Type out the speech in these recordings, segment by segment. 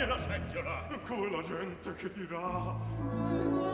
la seggiola. Quella gente che dirà?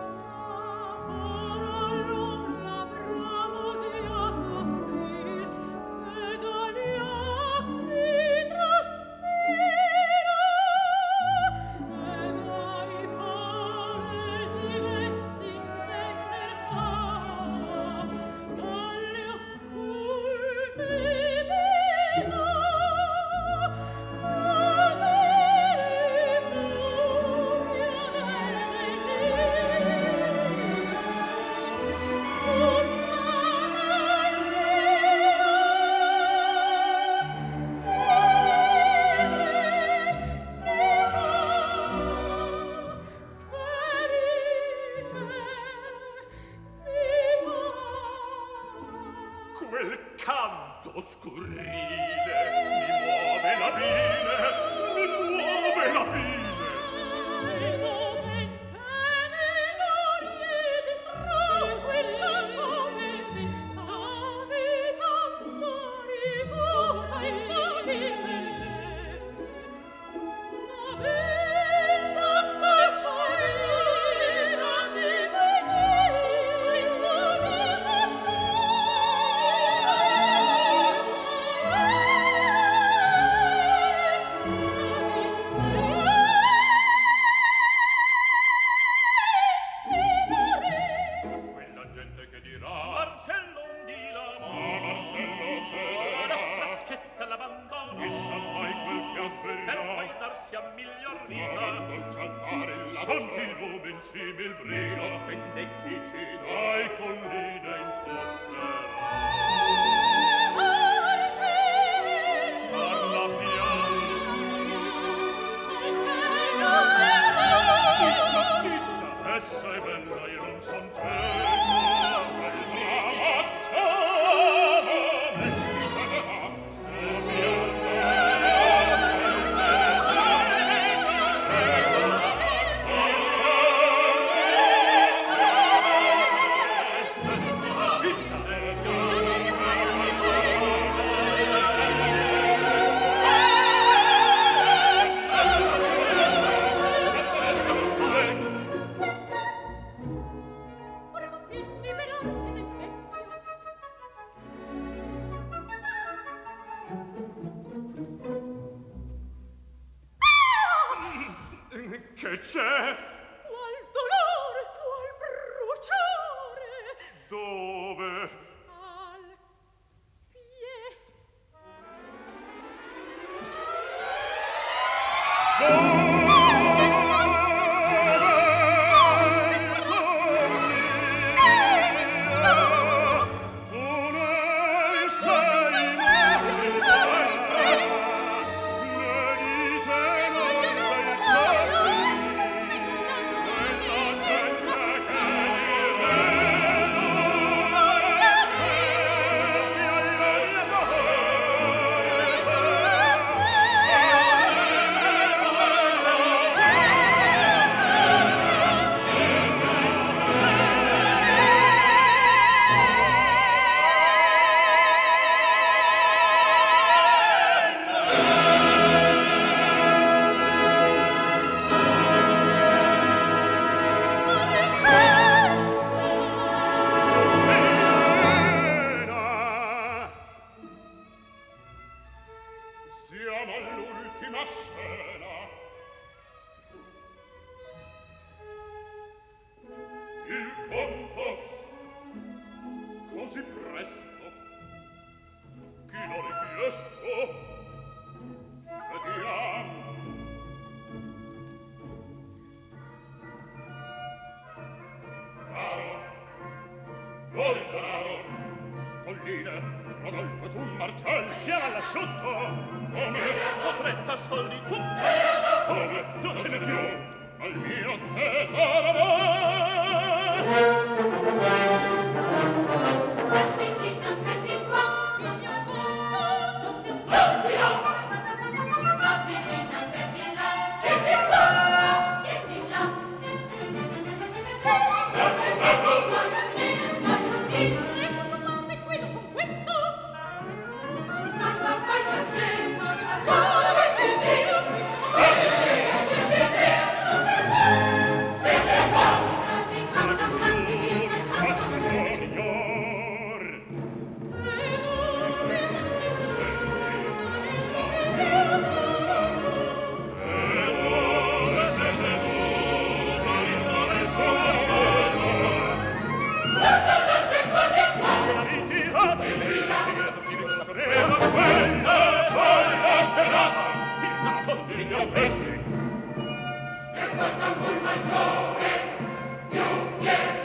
Quel canto scurrile mi muove la bile, mi muove la bile. Che c'è? Qual dolore, qual bruciore! Dove? Al piede. Siamo all'ultima scena. Il conto così presto. Chi non è chiesto? Vediamo. Caro, fuori caro, colline, Rodolfo, tu, Marcel. Siamo all'asciutto. Come? Costretta solitudine. Come? Non ce n'è più. Al mio tesoro. S'avvicina per di qua, non di là. S'avvicina per di là, e di qua, e di là. Voglio scrivere. Resta solamente quello con questo. Santa voglio te, ancora che te. questi. E col tambur maggiore più fier